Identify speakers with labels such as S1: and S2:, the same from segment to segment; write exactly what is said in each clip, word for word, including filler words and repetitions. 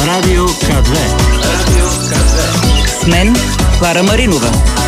S1: Радио К две. Радио К две. С мен Клара Маринова.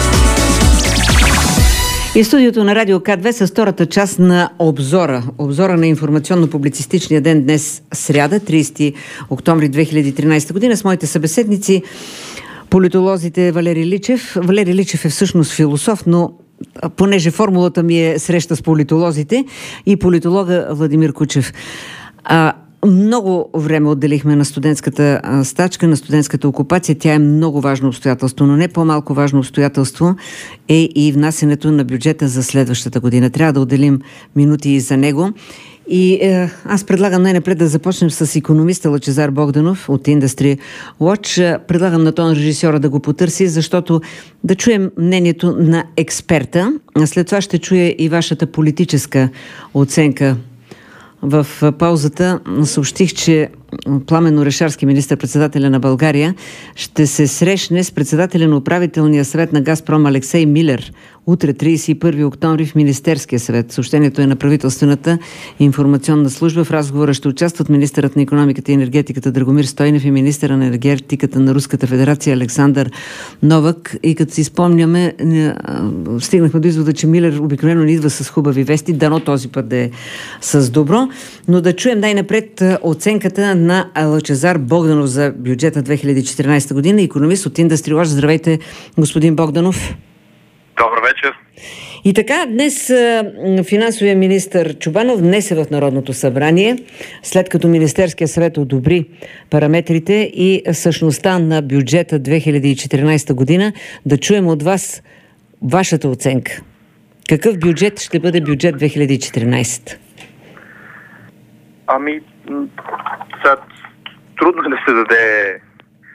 S1: И в студиото на Радио К две с втората част на обзора. Обзора на информационно-публицистичния ден днес сряда, тридесети октомври две хиляди и тринадесета година, с моите събеседници, политолозите Валери Личев. Валери Личев е всъщност философ, но понеже формулата ми е среща с политолозите, и политолога Владимир Кучев. А, много време отделихме на студентската а, стачка, на студентската окупация. Тя е много важно обстоятелство, но не по-малко важно обстоятелство е и внасянето на бюджета за следващата година. Трябва да отделим минути и за него. И е, аз предлагам най-напред да започнем с икономиста Лъчезар Богданов от Industry Watch. Предлагам на тон режисьора да го потърси, защото да чуем мнението на експерта. След това ще чуя и вашата политическа оценка. В паузата съобщих, че Пламен Орешарски, министър-председателя на България, ще се срещне с председателя на управителния съвет на Газпром Алексей Милер утре, тридесет и първи октомври, в Министерския съвет. Съобщението е на правителствената информационна служба. В разговора ще участват министърът на икономиката и енергетиката Драгомир Стойнев и министъра на енергетиката на Руската федерация Александър Новак. И като си спомняме, стигнахме до извода, че Милер обикновено не идва с хубави вести, дано този път да е с добро. Но да чуем най-напред оценката на Лъчезар Богданов за бюджета две хиляди и четиринадесета година. Икономист от Industry Watch. Здравейте, господин Богданов.
S2: Добър вечер.
S3: И така, днес финансовия министър Чобанов внесе в Народното събрание, след като Министерския съвет одобри параметрите и същността на бюджета две хиляди и четиринадесета година, да чуем от вас вашата оценка. Какъв бюджет ще бъде бюджет две хиляди и четиринадесета?
S2: Ами, сега, трудно да се даде е,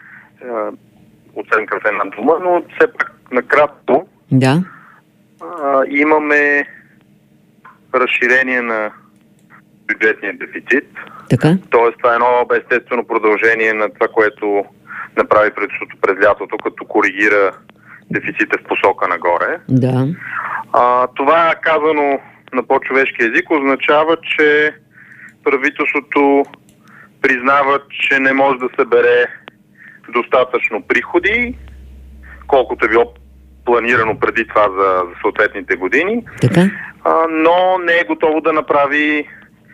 S2: оценка в една дума, но все пак накратко.
S3: Да.
S2: А, имаме разширение на бюджетния дефицит.
S3: Така.
S2: Тоест, това е едно естествено продължение на това, което направи правителството през лятото, като коригира дефицита в посока нагоре.
S3: Да.
S2: А, това, казано на по-човешки език, означава, че правителството признава, че не може да събере достатъчно приходи, колкото е било планирано преди това за, за съответните години,
S3: така.
S2: А, но не е готово да направи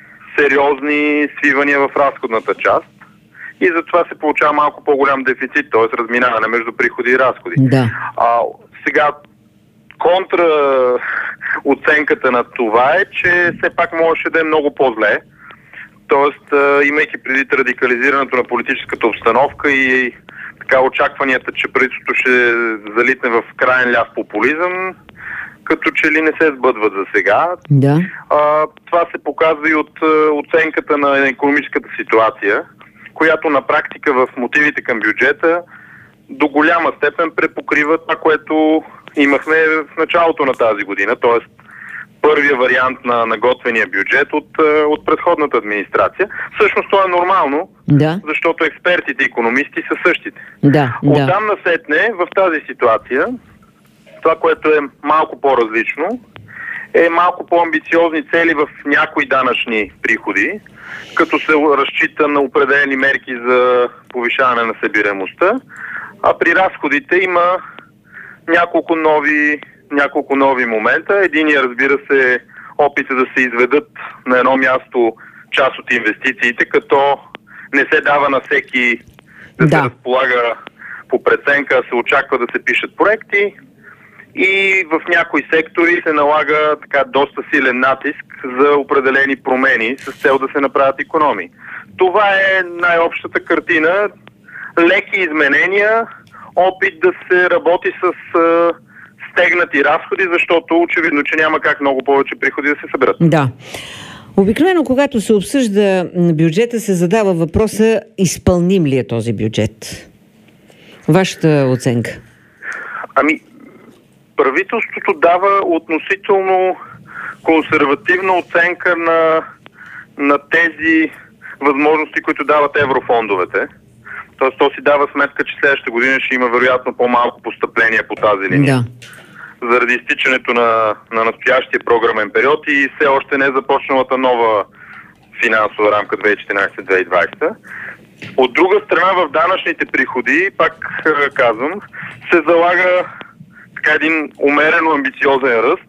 S2: сериозни свивания в разходната част и затова се получава малко по-голям дефицит, т.е. разминаване между приходи и разходи.
S3: Да.
S2: А, сега, контра оценката на това е, че все пак можеше да е много по-зле. Тоест, имайки предвид радикализирането на политическата обстановка и така очакванията, че правителството ще залитне в крайен ляв популизъм, като че ли не се сбъдват за сега.
S3: Да.
S2: А, това се показва и от оценката на икономическата ситуация, която на практика в мотивите към бюджета до голяма степен препокрива това, което имахме в началото на тази година, т.е. първия вариант на наготвения бюджет от, от предходната администрация. Всъщност това е нормално,
S3: да.
S2: Защото експертите и икономисти са същите.
S3: Да,
S2: Оттам
S3: да.
S2: насетне в тази ситуация, това, което е малко по-различно, е малко по-амбициозни цели в някои данъчни приходи, като се разчита на определени мерки за повишаване на събираемостта, а при разходите има няколко нови няколко нови момента. Единият, разбира се, опита да се изведат на едно място част от инвестициите, като не се дава на всеки да, да. се разполага по преценка, се очаква да се пишат проекти и в някои сектори се налага така доста силен натиск за определени промени с цел да се направят икономии. Това е най-общата картина. Леки изменения, опит да се работи с стегнати разходи, защото очевидно, че няма как много повече приходи да се съберат.
S3: Да. Обикновено, когато се обсъжда бюджета, се задава въпроса: изпълним ли е този бюджет? Вашата оценка?
S2: Ами, правителството дава относително консервативна оценка на, на тези възможности, които дават еврофондовете. Тоест, то си дава сметка, че следващата година ще има вероятно по-малко постъпления по тази линия.
S3: Да.
S2: Заради изтичането на, на настоящия програмен период и все още не е започналата нова финансова рамка две хиляди и четиринадесета - две хиляди и двадесета. От друга страна, в данъчните приходи, пак казвам, се залага така един умерено амбициозен ръст,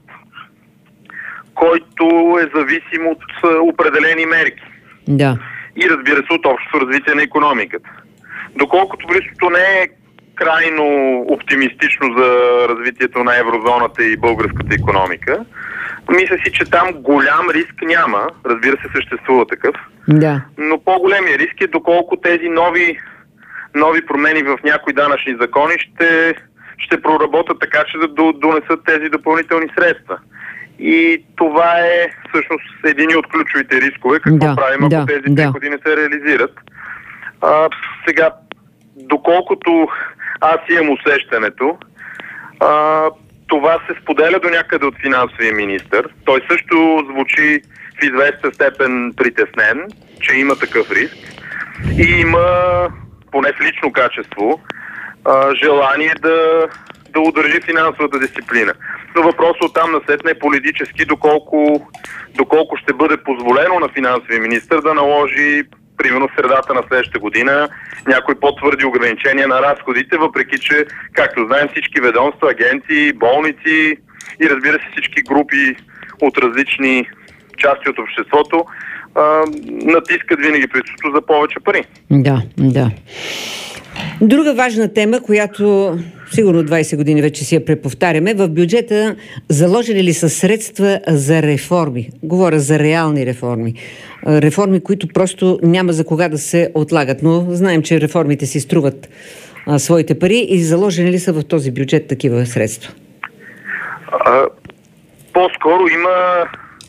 S2: който е зависим от определени мерки.
S3: Да.
S2: И разбира се, от общото развитие на икономиката. Доколкото близкото не е крайно оптимистично за развитието на еврозоната и българската икономика, мисля си, че там голям риск няма. Разбира се, съществува такъв.
S3: Да.
S2: Но по-големия риск е доколко тези нови, нови промени в някои данъчни закони ще, ще проработат така, че да донесат тези допълнителни средства. И това е всъщност един от ключовите рискове. Какво
S3: да,
S2: правим, ако
S3: да,
S2: тези
S3: да.
S2: приходи не се реализират? А, сега, доколкото аз имам усещането, а, това се споделя до някъде от финансовия министър. Той също звучи в известна степен притеснен, че има такъв риск и има, поне в лично качество, а, желание да, да удържи финансовата дисциплина. Но въпросът оттам насетне е политически, доколко, доколко ще бъде позволено на финансовия министър да наложи, примерно в средата на следващата година, някои по-твърди ограничения на разходите, въпреки че, както знаем, всички ведомства, агенции, болници и разбира се всички групи от различни части от обществото а, натискат винаги правителството за повече пари.
S3: Да, да. Друга важна тема, която сигурно двайсет години вече си я преповтаряме, в бюджета заложили ли са средства за реформи? Говоря за реални реформи. Реформи, които просто няма за кога да се отлагат, но знаем, че реформите си струват а, своите пари и заложени ли са в този бюджет такива средства?
S2: А, по-скоро има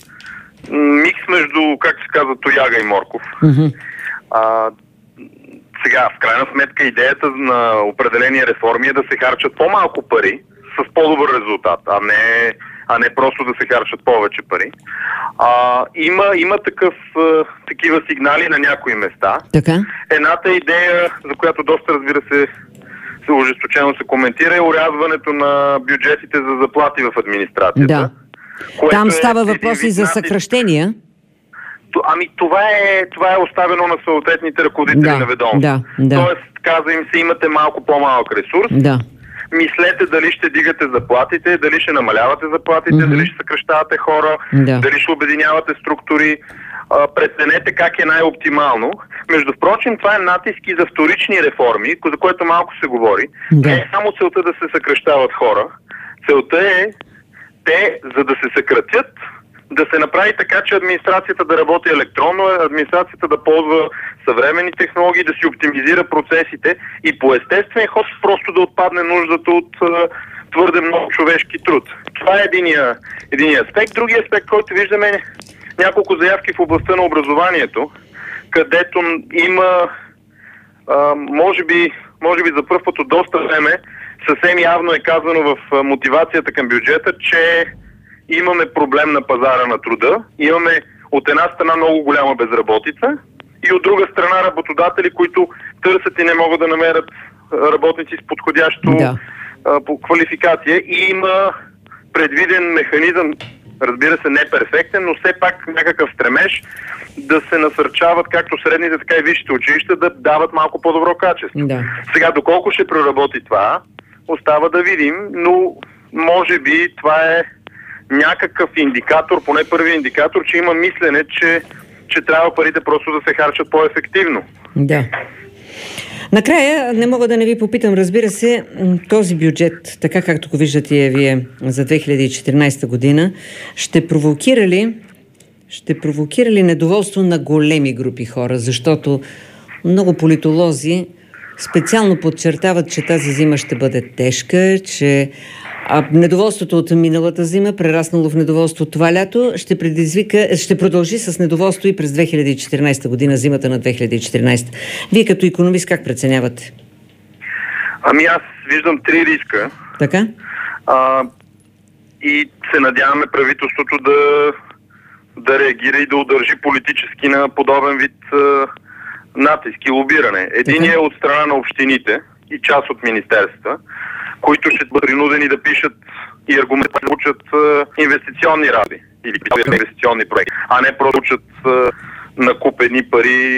S2: микс между, как се казва, тояга и морков.
S3: Mm-hmm.
S2: А, сега, в крайна сметка, идеята на определени реформи е да се харчат по-малко пари с по-добър резултат, а не, а не просто да се харчат повече пари. А, има, има такъв, такива сигнали на някои места.
S3: Така?
S2: Едната идея, за която доста, разбира се, се ожесточено се коментира, е урязването на бюджетите за заплати в администрацията.
S3: Да. Там става е въпроси за съкращения.
S2: Ами това е, това е оставено на съответните ръководители
S3: да,
S2: на ведомство.
S3: Да, да.
S2: Тоест, каза им се, имате малко по-малък ресурс.
S3: Да.
S2: Мислете дали ще дигате заплатите, дали ще намалявате заплатите, mm-hmm. дали ще съкращавате хора,
S3: да.
S2: дали ще обединявате структури. А, преценете как е най-оптимално. Между впрочем, това е натиски за вторични реформи, за което малко се говори.
S3: Да.
S2: Не е само целта да се съкращават хора. Целта е те, за да се съкратят, да се направи така, че администрацията да работи електронно, администрацията да ползва съвременни технологии, да си оптимизира процесите и по естествен ход просто да отпадне нуждата от а, твърде много човешки труд. Това е единия, единия аспект. Другия аспект, който виждаме, е няколко заявки в областта на образованието, където има, а, може би, може би за пръв път от доста време, съвсем явно е казано в мотивацията към бюджета, че имаме проблем на пазара на труда, имаме от една страна много голяма безработица и от друга страна работодатели, които търсят и не могат да намерят работници с подходящо
S3: да.
S2: а, по квалификация и има предвиден механизъм, разбира се, не перфектен, но все пак някакъв стремеж да се насърчават както средните, така и висшите училища да дават малко по-добро качество.
S3: Да.
S2: Сега, доколко ще проработи това, остава да видим, но може би това е някакъв индикатор, поне първи индикатор, че има мислене, че, че трябва парите просто да се харчат по-ефективно.
S3: Да. Накрая, не мога да не ви попитам, разбира се, този бюджет, така както го виждате вие за две хиляди и четиринадесета година, ще провокира ли, ще провокира ли недоволство на големи групи хора, защото много политолози специално подчертават, че тази зима ще бъде тежка, че а недоволството от миналата зима, прераснало в недоволство това лято, ще предизвика, ще продължи с недоволство и през две хиляди и четиринадесета година, зимата на две хиляди и четиринадесета. Вие като икономист как преценявате?
S2: Ами аз виждам три риска.
S3: Така?
S2: А, и се надяваме правителството да, да реагира и да удържи политически на подобен вид а, натиск и лобиране. Единият е от страна на общините и част от министерства, които ще бъдат принудени да пишат и аргументират да получат инвестиционни ради или инвестиционни проекти, а не просто учат на куп едни пари,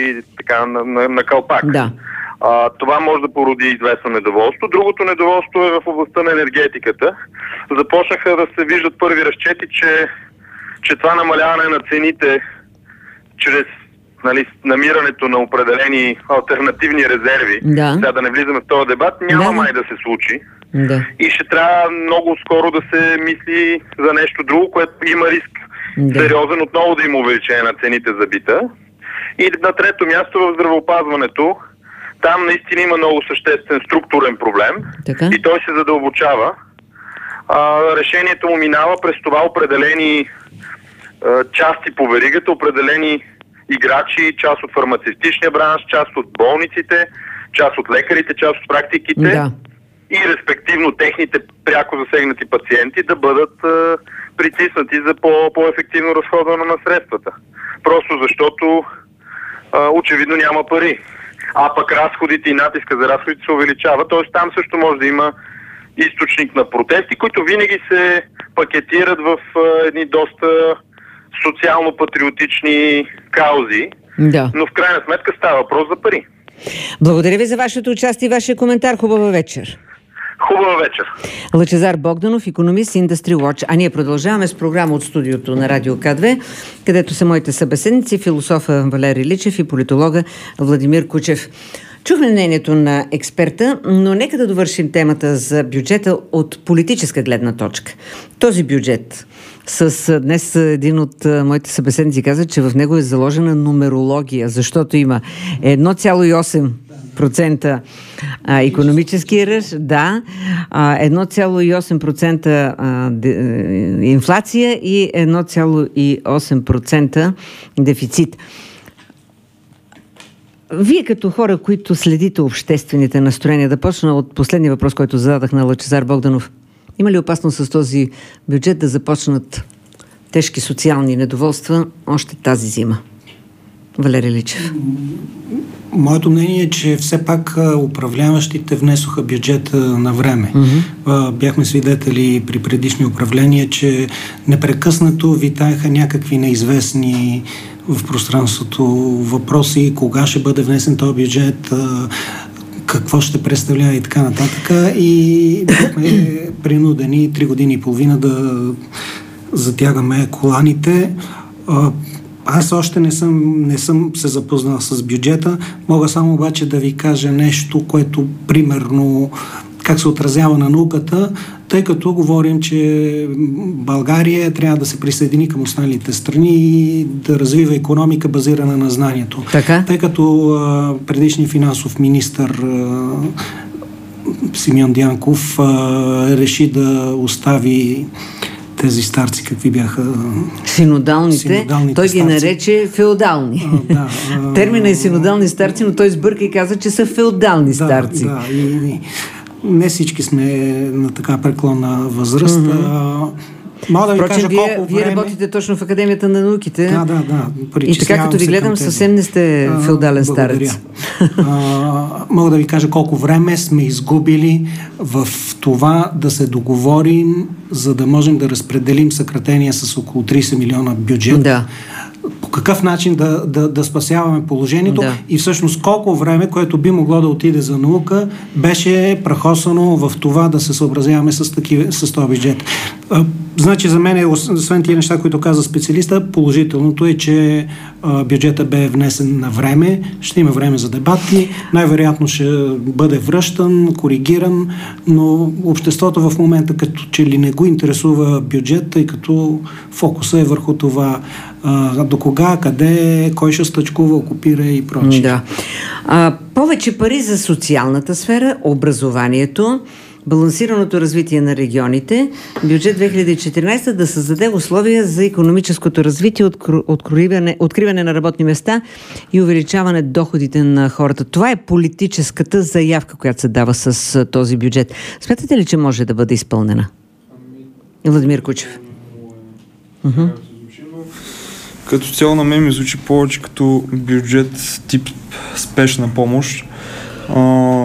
S2: така на, на, на калпак.
S1: Да.
S2: А, това може да породи известно недоволство. Другото недоволство е в областта на енергетиката. Започнаха да се виждат първи разчети, че, че това намаляване на цените чрез, нали, намирането на определени алтернативни резерви,
S1: да,
S2: сега да не влизаме в този дебат, няма
S1: да,
S2: май да се случи.
S1: Да.
S2: И ще трябва много скоро да се мисли за нещо друго, което има риск да. сериозен отново да има увеличение на цените за бита. И на трето място в здравеопазването, там наистина има много съществен структурен проблем,
S1: така?
S2: И той се задълбочава. А, решението му минава през това определени а, части по веригата, определени играчи, част от фармацевтичния бранш, част от болниците, част от лекарите, част от практиките,
S1: да.
S2: И респективно техните пряко засегнати пациенти да бъдат а, притиснати за по- по-ефективно разходване на средствата. Просто защото а, очевидно няма пари. А пък разходите и натиска за разходите се увеличава. Т.е. там също може да има източник на протести, които винаги се пакетират в а, едни доста социално-патриотични каузи.
S1: Да.
S2: Но в крайна сметка става въпрос за пари.
S1: Благодаря ви за вашето участие и вашия коментар. Хубава вечер.
S2: Хубава вечер.
S1: Лъчезар Богданов, икономист, Industry Watch. А ние продължаваме с програма от студиото на Радио К две, където са моите събеседници, философа Валери Личев и политолога Владимир Кучев. Чухме мнението на експерта, но нека да довършим темата за бюджета от политическа гледна точка. Този бюджет, с днес един от моите събеседници каза, че в него е заложена нумерология, защото има едно цяло и осем процента икономически ръст, да, едно цяло и осем процента инфлация и едно цяло и осем процента дефицит. Вие като хора, които следите обществените настроения, да почна от последния въпрос, който зададах на Лъчезар Богданов. Има ли опасност с този бюджет да започнат тежки социални недоволства още тази зима? Валери Личев.
S4: Моето мнение е, че все пак управляващите внесоха бюджета на време. Mm-hmm. Бяхме свидетели при предишни управления, че непрекъснато витаеха някакви неизвестни в пространството въпроси, кога ще бъде внесен този бюджет, какво ще представлява и така нататък. И бяхме принудени три години и половина да затягаме коланите. Аз още не съм, не съм се запознал с бюджета. Мога само обаче да ви кажа нещо, което примерно как се отразява на науката, тъй като говорим, че България трябва да се присъедини към останалите страни и да развива икономика базирана на знанието.
S1: Така?
S4: Тъй като а, предишният финансов министър а, Симеон Дянков а, реши да остави тези старци, какви бяха...
S1: Синодалните,
S4: синодалните
S1: той
S4: старци.
S1: ги нарече феодални.
S4: А, да, а,
S1: Термина е синодални старци, но той сбърка и каза, че са феодални
S4: да,
S1: старци.
S4: Да, и, и не всички сме на така преклонна възраст. Mm-hmm. Мога да ви
S1: Впрочем,
S4: кажа
S1: вие,
S4: колко
S1: вие
S4: време...
S1: работите точно в Академията на науките.
S4: Да, да, да.
S1: И така, като ви гледам, съвсем не сте феодален старец.
S4: А, мога да ви кажа колко време сме изгубили в това да се договорим, за да можем да разпределим съкратения с около трийсет милиона бюджет.
S1: Да.
S4: По какъв начин да, да, да спасяваме положението, да. И всъщност колко време, което би могло да отиде за наука, беше прахосано в това да се съобразяваме с, такива, с този бюджет. А, значи за мен, освен тия неща, които каза специалиста, положителното е, че а, бюджета бе внесен на време, ще има време за дебати, най-вероятно ще бъде връщан, коригиран, но обществото в момента като че ли не го интересува бюджет, тъй като фокуса е върху това а, до кога, къде, кой ще стъчкува, окупира и прочее.
S1: Да. А, повече пари за социалната сфера, образованието, балансираното развитие на регионите, бюджет две хиляди и четиринадесета да създаде условия за икономическото развитие, откриване, откриване на работни места и увеличаване доходите на хората. Това е политическата заявка, която се дава с този бюджет. Смятате ли, че може да бъде изпълнена? Владимир Кучев. Uh-huh.
S5: Като цяло на мен ми звучи повече като бюджет тип спешна помощ. А,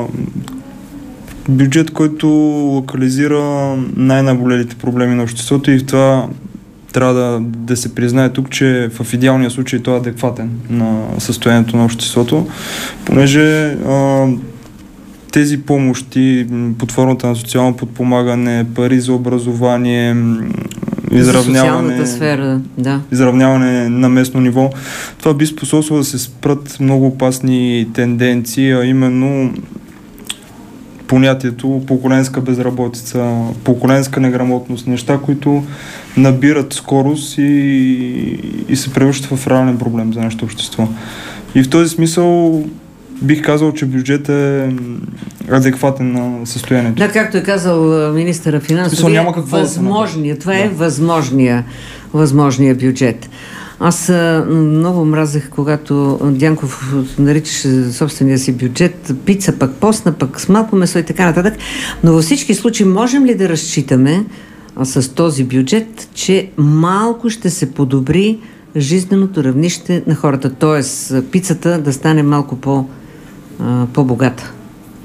S5: бюджет, който локализира най-наболелите проблеми на обществото и в това трябва да, да се признае тук, че в идеалния случай той е адекватен на състоянието на обществото, понеже а, тези помощи под формата на социално подпомагане, пари за образование, изравняване,
S1: за сфера, да.
S5: изравняване на местно ниво, това би способствало да се спрат много опасни тенденции, а именно понятието поколенска безработица, поколенска неграмотност, неща, които набират скорост и, и се превръщат в реален проблем за нашето общество. И в този смисъл бих казал, че бюджет е адекватен на състоянието.
S1: Да, както е казал министъра финансови, възможния, това е да. възможния, възможния бюджет. Аз а, много мразех, когато Дянков наричаше собствения си бюджет пица, пък постна, пък с малко месо и така нататък. Но във всички случаи можем ли да разчитаме а, с този бюджет, че малко ще се подобри жизненото равнище на хората? Тоест пицата да стане малко по, а, по-богата?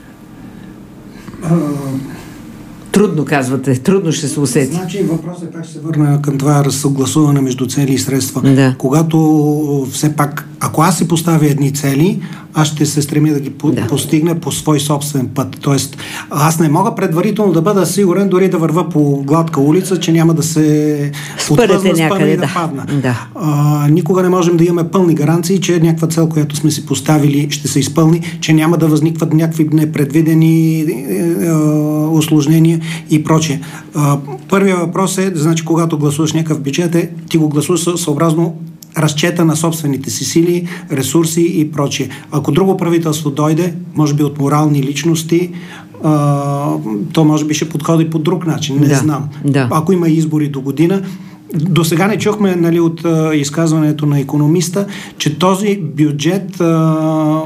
S1: Трудно казвате, трудно ще се усети.
S4: Значи въпросът е, пак ще се върна към това разсъгласуване между цели и средства.
S1: Да.
S4: Когато все пак, ако аз си поставя едни цели, аз ще се стремя да ги по- да. постигна по свой собствен път. Тоест, аз не мога предварително да бъда сигурен, дори да върва по гладка улица, че няма да се
S1: отвъзна, спъна и да,
S4: да падна.
S1: Да.
S4: А, никога не можем да имаме пълни гаранции, че някаква цел, която сме си поставили, ще се изпълни, че няма да възникват някакви непредвидени е, е, усложнения и прочее. А, първият въпрос е, значи, когато гласуваш някакъв бюджет, е, ти го гласуваш съобразно разчета на собствените си сили, ресурси и прочие. Ако друго правителство дойде, може би от морални личности, а, то може би ще подходи по друг начин. Не
S1: да,
S4: знам.
S1: Да.
S4: Ако има избори до година, до сега не чухме, нали, от а, изказването на икономиста, че този бюджет а,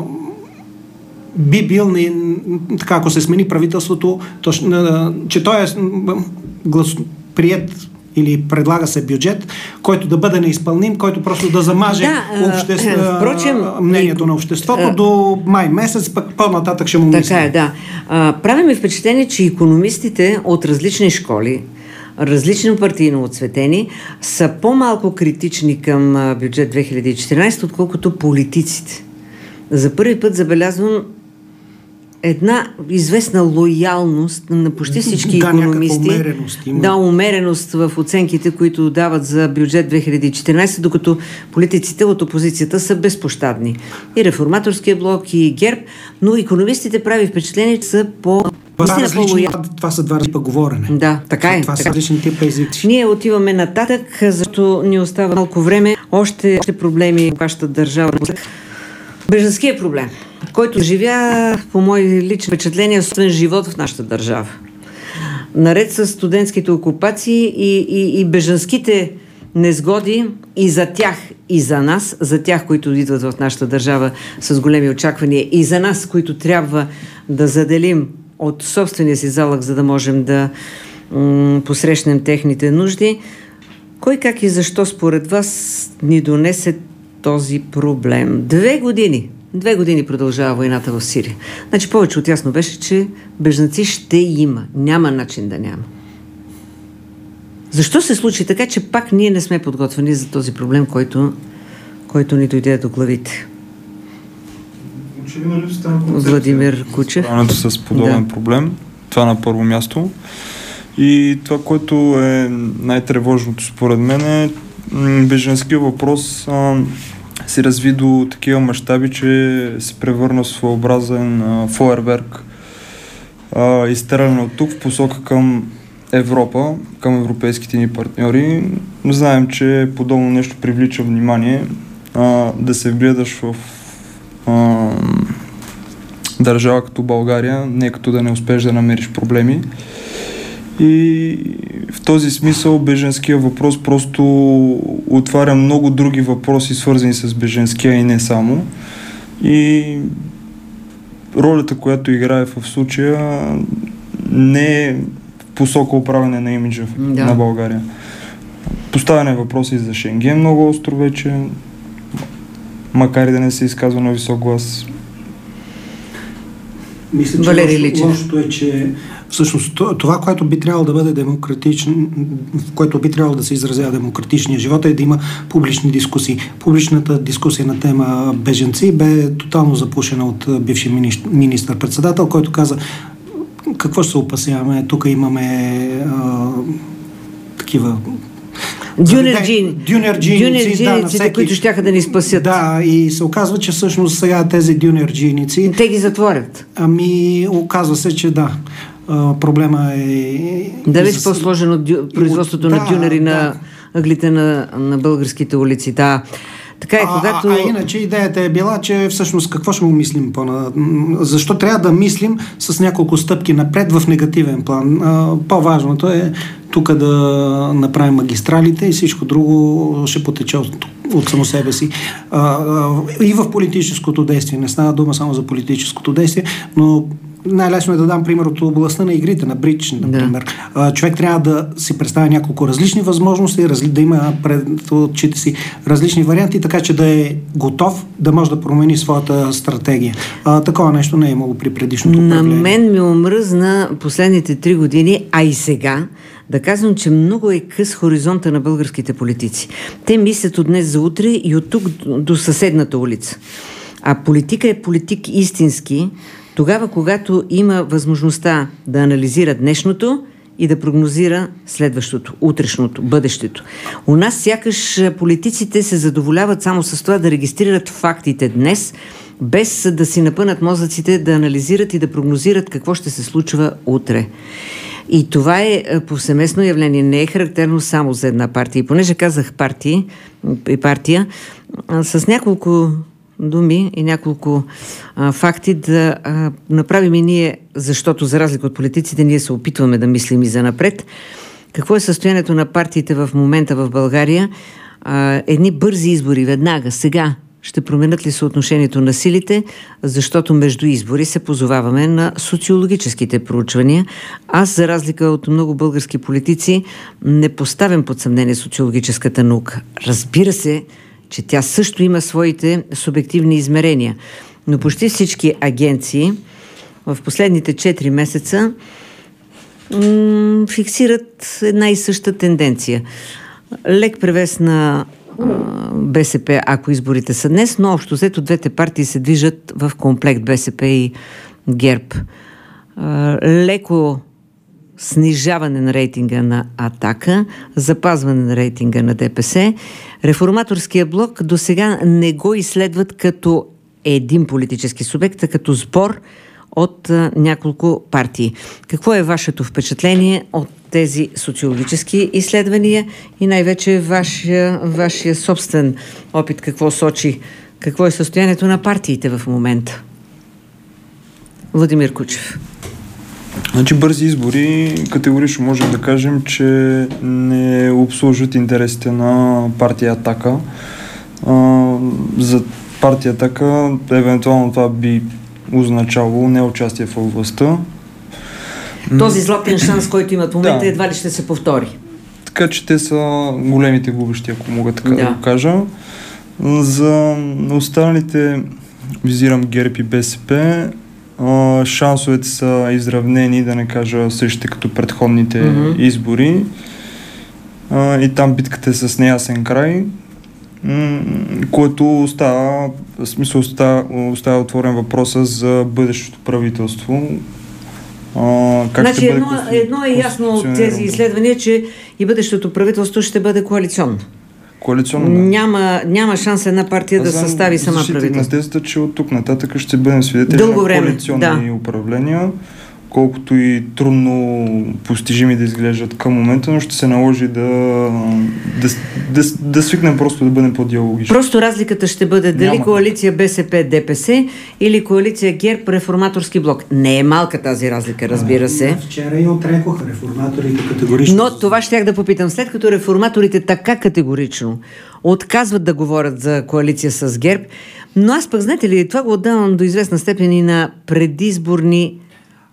S4: би бил, не, така, ако се смени правителството, то, а, че той е глас, прият или предлага се бюджет, който да бъде неизпълним, който просто да замаже
S1: да,
S4: обществ...
S1: впрочем,
S4: мнението на обществото а, до май месец, пък по-нататък ще му мисля.
S1: Така е, да. А, прави ми впечатление, че икономистите от различни школи, различно партийно отцветени, са по-малко критични към бюджет две хиляди и четиринадесета, отколкото политиците. За първи път забелязвам една известна лоялност на почти всички
S4: да,
S1: икономисти.
S4: Умереност има.
S1: Да, умереност в оценките, които дават за бюджет две хиляди и четиринадесета, докато политиците от опозицията са безпощадни. И Реформаторския блок, и ГЕРБ, но икономистите прави впечатление, че са по...
S4: Това, различни, това са два типа говорене.
S1: Да, така е.
S4: Това
S1: така.
S4: са различни типа езици.
S1: Ние отиваме нататък, защото ни остава малко време. Още, още проблеми в вашата държава. Бежанския проблем, който живя, по мои лични впечатления, собствен живот в нашата държава. Наред с студентските окупации и, и, и бежанските незгоди и за тях, и за нас, за тях, които идват в нашата държава с големи очаквания, и за нас, които трябва да заделим от собствения си залък, за да можем да м- посрещнем техните нужди. Кой, как и защо според вас ни донесе този проблем? Две години. Две години продължава войната в Сирия. Значи повече от ясно беше, че бежанци ще има. Няма начин да няма. Защо се случи така, че пак ние не сме подготвени за този проблем, който, който ни дойде до главите? Владимир Кучев.
S5: С подобен да. проблем. Това на първо място. И това, което е най-тревожното според мен е бежанския въпрос а, се разви до такива мащаби, че се превърна в своеобразен а, фойерверк, а, изстрелян от тук в посока към Европа, към европейските ни партньори. Знаем, че подобно нещо привлича внимание, а, да се вгледаш в а, държава като България, не като да не успееш да намериш проблеми. И в този смисъл беженския въпрос просто отваря много други въпроси, свързани с беженския и не само. И ролята, която играе в случая, не е в посока управляне на имиджа да. на България. Поставяне въпроси за Шенген много остро вече, макар и да не се изказва на висок глас.
S4: Мисля, че лошо, лошото е, че всъщност това, което би трябвало да бъде демократично, в което би трябвало да се изразява демократичния живот, е да има публични дискусии. Публичната дискусия на тема бежанци бе тотално запушена от бившия министър-председател, който каза: какво ще се опасяваме, тук имаме а, такива
S1: дюнерджини,
S4: дюнерджиници, да,
S1: всеки... които щяха да ни спасят.
S4: Да, и се оказва, че всъщност сега тези дюнерджиници...
S1: Те ги затворят.
S4: Ами, оказва се, че да. А, проблема е...
S1: Да, беше по-сложен от дю... производството от... на да, дюнери да. на ъглите на, на българските улици. Да. Така е, когато...
S4: А, а, а иначе идеята е била, че всъщност какво ще му мислим по-на... Защо трябва да мислим с няколко стъпки напред в негативен план? А, по-важното е тук да направим магистралите и всичко друго ще потече от, от само себе си. А, а, и в политическото действие. Не става дума само за политическото действие, но най-лесно е да дам пример от областта на игрите, на бридж, например. Да. Човек трябва да си представя няколко различни възможности, да има пред очите си различни варианти, така че да е готов да може да промени своята стратегия. А, такова нещо не е имало при предишното управление.
S1: На мен ми омръзна последните три години, а и сега, да казвам, че много е къс хоризонта на българските политици. Те мислят от днес за утре и от тук до съседната улица. А политика е политик истински, тогава, когато има възможността да анализира днешното и да прогнозира следващото, утрешното, бъдещето. У нас сякаш политиците се задоволяват само с това да регистрират фактите днес, без да си напънат мозъците да анализират и да прогнозират какво ще се случва утре. И това е повсеместно явление, не е характерно само за една партия. И понеже казах партии и партия, с няколко думи и няколко а, факти да а, направим и ние, защото за разлика от политиците, ние се опитваме да мислим и за напред. Какво е състоянието на партиите в момента в България? А, едни бързи избори веднага, сега, ще променят ли съотношението на силите, защото между избори се позоваваме на социологическите проучвания. Аз, за разлика от много български политици, не поставям под съмнение социологическата наука. Разбира се, че тя също има своите субективни измерения. Но почти всички агенции в последните четири месеца м- фиксират една и съща тенденция. Лек превес на а, БСП, ако изборите са днес, но общо взето двете партии се движат в комплект, БСП и ГЕРБ. А, леко снижаване на рейтинга на Атака, запазване на рейтинга на ДПС. Реформаторския блок до сега не го изследват като един политически субект, а като сбор от а, няколко партии. Какво е вашето впечатление от тези социологически изследвания и най-вече вашия, вашия собствен опит? Какво сочи? Какво е състоянието на партиите в момента? Владимир Кучев.
S5: Значи бързи избори категорично можем да кажем, че не обслужват интересите на партия Атака. А, за партия Атака евентуално това би означало неучастие в властта.
S1: Този златен шанс, който имат в момента, да, едва ли ще се повтори.
S5: Така че те са големите губещи, ако мога така да, да го кажа. За останалите визирам ГЕРБ и БСП. Uh, шансовете са изравнени, да не кажа същите като предходните mm-hmm. избори. Uh, и там битката е с неясен край, м- което остава, в смисъл остава, остава отворен въпроса за бъдещото правителство. Uh, как
S1: значи
S5: ще бъде
S1: едно, едно е ясно от тези изследвания, че и бъдещото правителство ще бъде коалиционно.
S5: Коалиционно, да.
S1: Няма, няма шанс една партия да състави сама правителство.
S5: На тезата, че от тук нататък ще бъдем свидетели
S1: дълго
S5: на
S1: време,
S5: коалиционни да. управления, колкото и трудно постижими да изглеждат към момента, но ще се наложи да, да, да, да свикнем просто да бъдем по-диалогични.
S1: Просто разликата ще бъде дали Няма. коалиция БСП ДПС или коалиция ГЕРБ Реформаторски блок. Не е малка тази разлика, разбира се.
S4: Вчера и отрекоха реформаторите категорично.
S1: Но това щях да попитам. След като реформаторите така категорично отказват да говорят за коалиция с ГЕРБ, но аз пък, знаете ли, това го отдавам до известна степен и на предизборни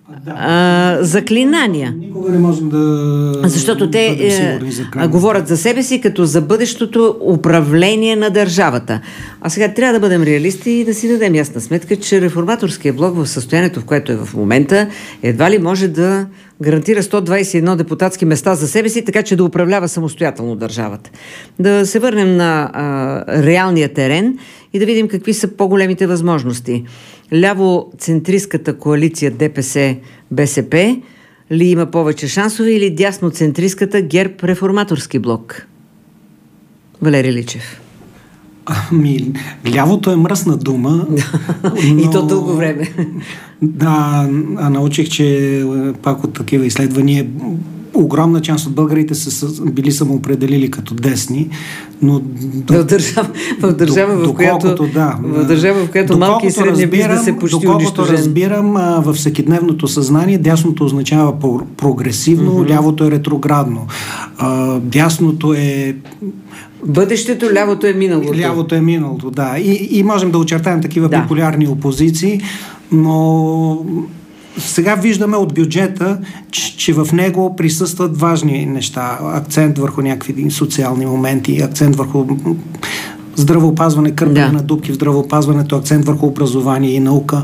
S1: а, заклинания.
S4: Никога не можем да...
S1: Защото те е, а, говорят за себе си като за бъдещото управление на държавата. А сега трябва да бъдем реалисти и да си дадем ясна сметка, че реформаторския блок в състоянието, в което е в момента, едва ли може да гарантира сто двадесет и едно депутатски места за себе си, така че да управлява самостоятелно държавата. Да се върнем на а, реалния терен и да видим какви са по-големите възможности. Ляво-центристската коалиция ДПС БСП ли има повече шансове или дясно-центристската ГЕРБ-реформаторски блок? Валери Личев.
S4: Ами, лявото е мръсна дума.
S1: Но... И то дълго време.
S4: Да, а научих, че пак от такива изследвания огромна част от българите са били самоопределили като десни, но
S1: в държава, в държава, в която,
S4: да,
S1: в държава, в която малки и средни бизнес е почти унищожен.
S4: Доколкото разбирам, във всекидневното съзнание дясното означава прогресивно, mm-hmm. лявото е ретроградно. А, дясното е
S1: бъдещето, лявото е миналото.
S4: Лявото е миналото, да. И, и можем да очертаем такива да. популярни опозиции, но сега виждаме от бюджета, че, че в него присъстват важни неща. Акцент върху някакви социални моменти, акцент върху здравеопазване, кърпене да. на дупки в здравеопазването, акцент върху образование и наука.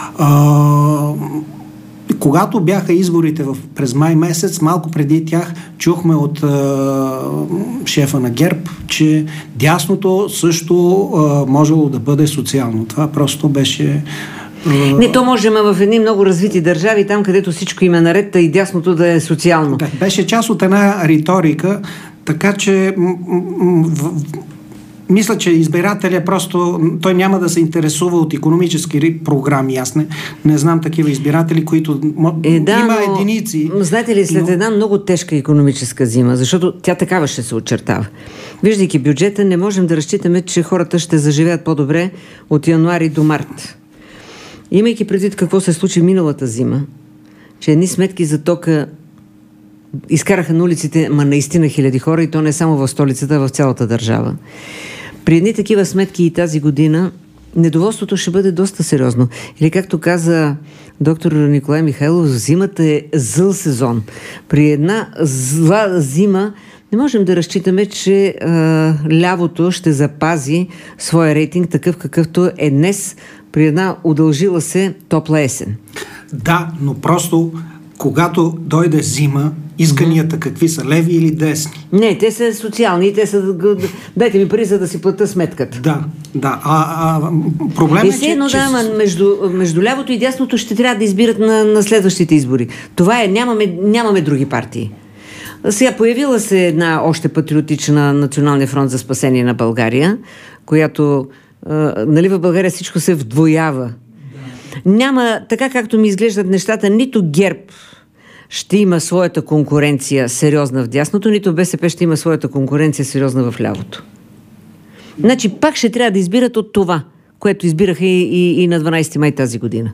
S4: А, когато бяха изборите в, през май месец, малко преди тях чухме от а, шефа на ГЕРБ, че дясното също а, можело да бъде социално. Това просто беше...
S1: Не, то можем в едни много развити държави, там където всичко има наред, и дясното да е социално.
S4: Да, беше част от една риторика, така че м- м- в, мисля, че избирателя просто, той няма да се интересува от икономически програми. Аз не, не знам такива избиратели, които
S1: е, да,
S4: има
S1: но,
S4: единици.
S1: Знаете ли, след но... една много тежка икономическа зима, защото тя такава ще се очертава. Виждайки бюджета, не можем да разчитаме, че хората ще заживеят по-добре от януари до март. Имайки предвид какво се случи миналата зима, че едни сметки за тока изкараха на улиците, ма наистина хиляди хора, и то не само в столицата, а в цялата държава. При едни такива сметки и тази година недоволството ще бъде доста сериозно. Или както каза доктор Николай Михайлов, зимата е зъл сезон. При една зла зима не можем да разчитаме, че а, лявото ще запази своя рейтинг такъв какъвто е днес при една удължила се топла есен.
S4: Да, но просто когато дойде зима, исканията mm-hmm. какви са, леви или десни?
S1: Не, те са социални, те са... Дайте ми пари, за да си плата сметката.
S4: Да, да. А, а проблемът е, че...
S1: Едно,
S4: че...
S1: да, между, между лявото и дясното ще трябва да избират на, на следващите избори. Това е, нямаме, нямаме други партии. Сега появила се една още патриотична Националния фронт за спасение на България, която, а, нали, в България всичко се вдвоява. Да. Няма, така както ми изглеждат нещата, нито ГЕРБ ще има своята конкуренция сериозна в дясното, нито БСП ще има своята конкуренция сериозна в лявото. Значи пак ще трябва да избират от това, което избираха и, и, и на дванадесети май тази година.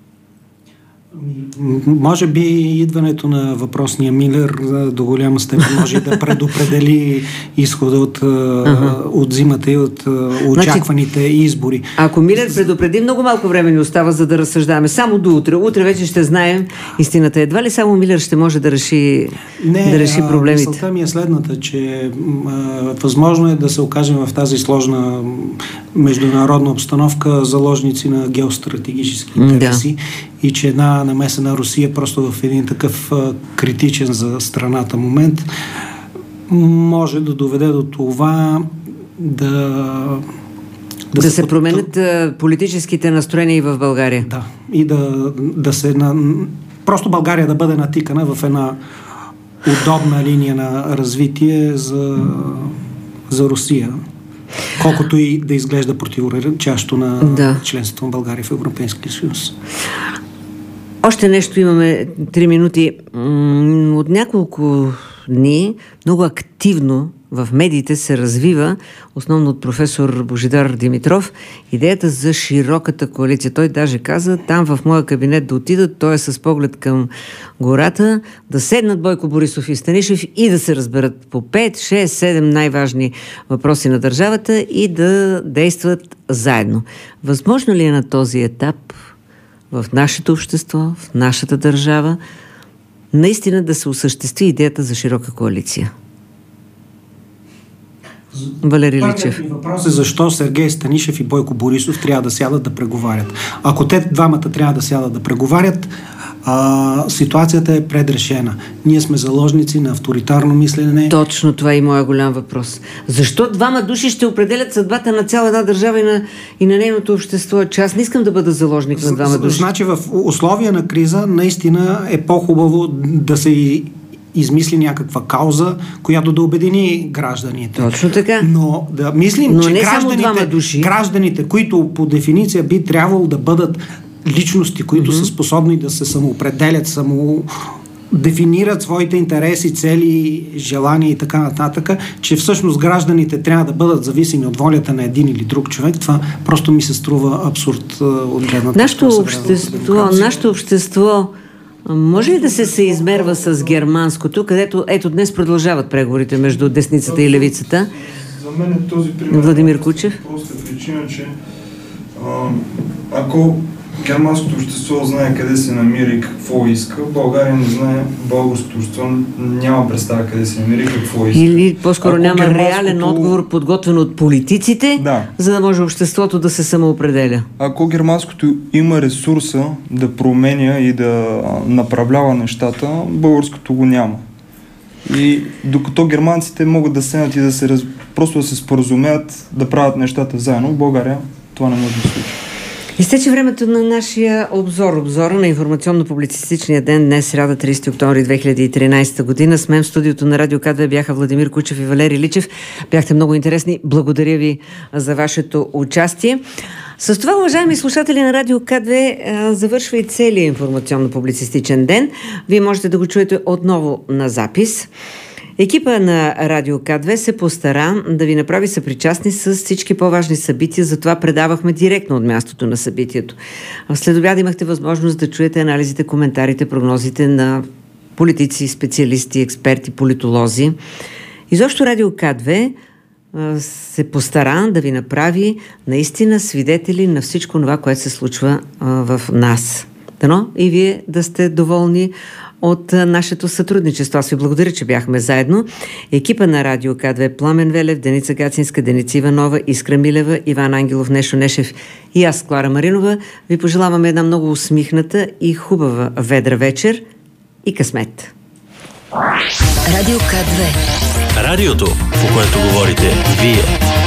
S4: Може би идването на въпросния Милер до голяма степен може да предопредели изхода от, uh-huh. от зимата и от очакваните значи, избори.
S1: Ако Милер предупреди, много малко време ни остава, за да разсъждаваме. Само до утре. Утре вече ще знаем истината. Едва ли само Милер ще може да реши,
S4: Не,
S1: да реши проблемите?
S4: Мисълта ми е следната, че а, възможно е да се окажем в тази сложна международна обстановка заложници на геостратегически интереси да. И че една намеса на Русия просто в един такъв а, критичен за страната момент може да доведе до това да
S1: да, да се, се променят да, политическите настроения и в България.
S4: Да, и да, да се на, просто България да бъде натикана в една удобна линия на развитие за, за Русия. Колкото и да изглежда противоречащо на да. членството на България в Европейския съюз.
S1: Още нещо, имаме три минути. От няколко дни много активно в медиите се развива, основно от професор Божидар Димитров, идеята за широката коалиция. Той даже каза, там в моя кабинет да отидат, той е с поглед към гората, да седнат Бойко Борисов и Станишев и да се разберат по пет, шест, седем най-важни въпроси на държавата и да действат заедно. Възможно ли е на този етап в нашето общество, в нашата държава, наистина да се осъществи идеята за широка коалиция? Валери Личев.
S4: Въпрос е защо Сергей Станишев и Бойко Борисов трябва да сядат да преговарят. Ако те двамата трябва да сядат да преговарят, а, ситуацията е предрешена. Ние сме заложници на авторитарно мислене.
S1: Точно това е и моя голям въпрос. Защо двама души ще определят съдбата на цяла една държава и на, и на нейното общество? Че аз не искам да бъда заложник на двама души.
S4: Значи в условия на криза наистина е по-хубаво да се измисли някаква кауза, която да обедини гражданите.
S1: Точно така.
S4: Но да мислим,
S1: Но
S4: че
S1: не
S4: гражданите,
S1: души.
S4: гражданите, които по дефиниция би трябвало да бъдат личности, които mm-hmm. са способни да се самоопределят, само дефинират своите интереси, цели, желания и така нататък, че всъщност гражданите трябва да бъдат зависими от волята на един или друг човек, това просто ми се струва абсурд от гледната.
S1: Нашето общество, нашето общество може ли да се съизмерва с германското, където ето днес продължават преговорите между десницата и левицата?
S5: За мен е този пример.
S1: Владимир Кучев.
S5: Просто причина, че а, ако германското общество знае къде се намира и какво иска, България не знае, българското общество няма представа къде се намира и какво иска.
S1: Или по-скоро ако няма
S5: германското...
S1: реален отговор, подготвен от политиците,
S5: да.
S1: за да може обществото да се самоопределя.
S5: Ако германското има ресурса да променя и да направлява нещата, българското го няма. И докато германците могат да седнат и да се раз... просто да се споразумеят да правят нещата заедно, в България това не може да се случи.
S1: Изтече времето на нашия обзор. Обзора на информационно-публицистичния ден днес, сряда, тридесети октомври две хиляди и тринадесета година. С мен в студиото на Радио К две бяха Владимир Кучев и Валери Личев. Бяхте много интересни. Благодаря ви за вашето участие. С това, уважаеми слушатели на Радио К две, завършва и целият информационно-публицистичен ден. Вие можете да го чуете отново на запис. Екипа на Радио К две се постара да ви направи съпричастни с всички по-важни събития, затова предавахме директно от мястото на събитието. След обяд имахте възможност да чуете анализите, коментарите, прогнозите на политици, специалисти, експерти, политолози. Изобщо Радио К две се постара да ви направи наистина свидетели на всичко това, което се случва в нас. Дано и вие да сте доволни от нашето сътрудничество. Аз ви благодаря, че бяхме заедно. Екипа на Радио К две: Пламен Велев, Деница Гацинска, Деница Иванова, Искра Милева, Иван Ангелов, Нешо Нешев и аз, Клара Маринова, ви пожелаваме една много усмихната и хубава ведра вечер и късмет.
S6: Радио К две. Радиото, по което говорите вие.